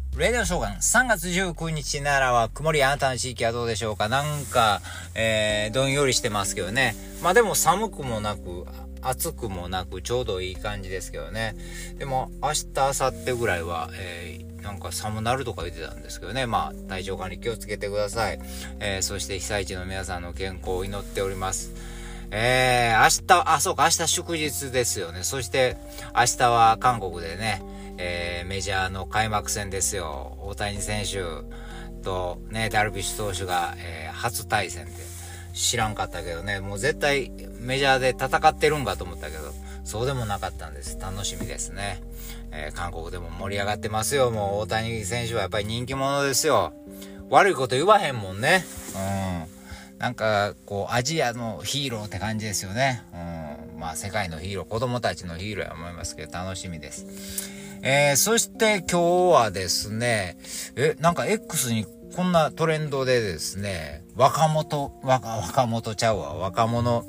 レディオショーガン3月19日ならは曇り。あなたの地域はどうでしょうか。なんか、どんよりしてますけどね。まあでも寒くもなく暑くもなくちょうどいい感じですけどね。でも明日明後日ぐらいは、なんか寒なるとか言ってたんですけどね。まあ体調管理気をつけてください。そして被災地の皆さんの健康を祈っております。明日祝日ですよね。そして明日は韓国でね、メジャーの開幕戦ですよ。大谷選手とね、ダルビッシュ投手が、初対戦で知らんかったけどね、もう絶対メジャーで戦ってるんかと思ったけど、そうでもなかったんです。楽しみですね。韓国でも盛り上がってますよ。もう大谷選手はやっぱり人気者ですよ。悪いこと言わへんもんね。なんかこうアジアのヒーローって感じですよね。まあ世界のヒーロー、子供たちのヒーローや思いますけど楽しみです。そして今日はですね、なんか X にこんなトレンドでですね、若者ちゃうわ、若者、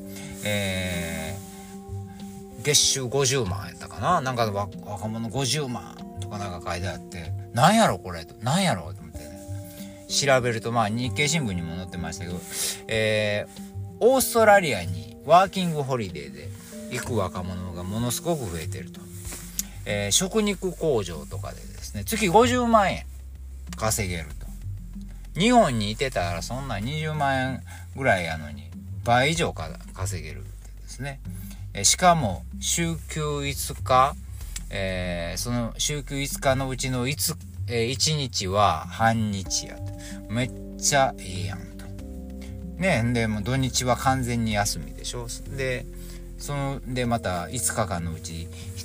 月収50万やったかな、なんか若者50万とかなんか書いてあって、なんやろこれと、なんやろと思ってね、調べると、まあ日経新聞にも載ってましたけど、オーストラリアにワーキングホリデーで行く若者がものすごく増えてると。食肉工場とかでですね、月50万円稼げると。日本にいてたらそんな20万円ぐらいやのに倍以上稼げるですね。しかも週休5日、その週休5日のうちの1日は半日やと。めっちゃいいやんと。ね、でも土日は完全に休みでしょ。でまた5日間のうち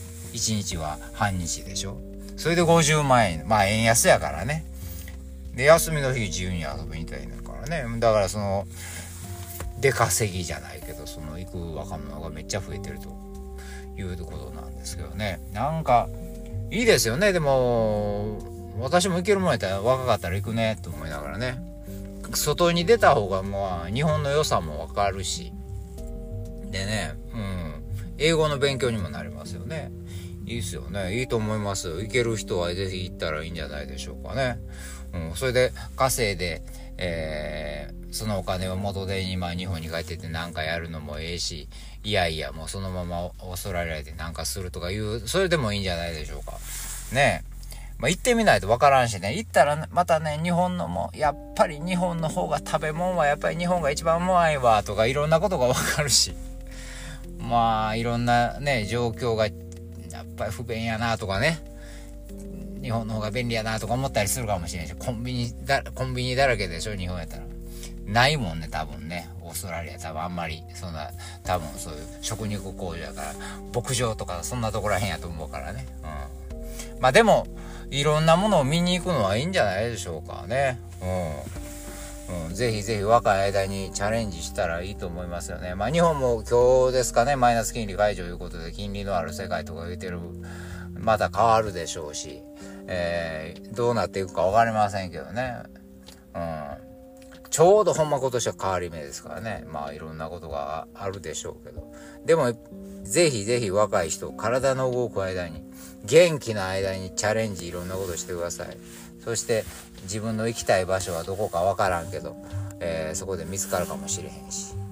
1日は半日でしょ。それで50万円。まあ円安やからね。で休みの日自由に遊びに行ったらいいからね。だからその出稼ぎじゃないけど、その行く若者がめっちゃ増えてるということなんですけどね。なんかいいですよね。でも私も行けるもんやったら、若かったら行くねと思いながらね。外に出た方がまあ日本の良さもわかるし、でね、英語の勉強にもなりますよね。いいですよね。いいと思いますよ。行ける人はぜひ行ったらいいんじゃないでしょうかね。それで稼いで、そのお金を元手に日本に帰ってって何かやるのもええし、いやいやもうそのままオーストラリアで何かするとかいう、それでもいいんじゃないでしょうかね。行ってみないとわからんしね。行ったらまたね、日本のもやっぱり日本の方が食べ物はやっぱり日本が一番うまいわとかいろんなことがわかるし、まあいろんなね状況がやっぱり不便やなとかね、日本の方が便利やなとか思ったりするかもしれないし、コンビニだらけでしょ日本やったら。ないもんね多分ね。オーストラリア多分あんまりそんな、多分そういう食肉工場やから牧場とかそんなとこらへんやと思うからね。まあでもいろんなものを見に行くのはいいんじゃないでしょうかね。ぜひぜひ若い間にチャレンジしたらいいと思いますよね。まあ日本も今日ですかね、マイナス金利解除ということで金利のある世界とか言ってる、また変わるでしょうし、どうなっていくか分かりませんけどね。ちょうどほんま今年は変わり目ですからね。まあいろんなことがあるでしょうけど、でもぜひぜひ若い人、体の動く間に、元気な間にチャレンジいろんなことしてください。そして自分の行きたい場所はどこかわからんけど、そこで見つかるかもしれへんし。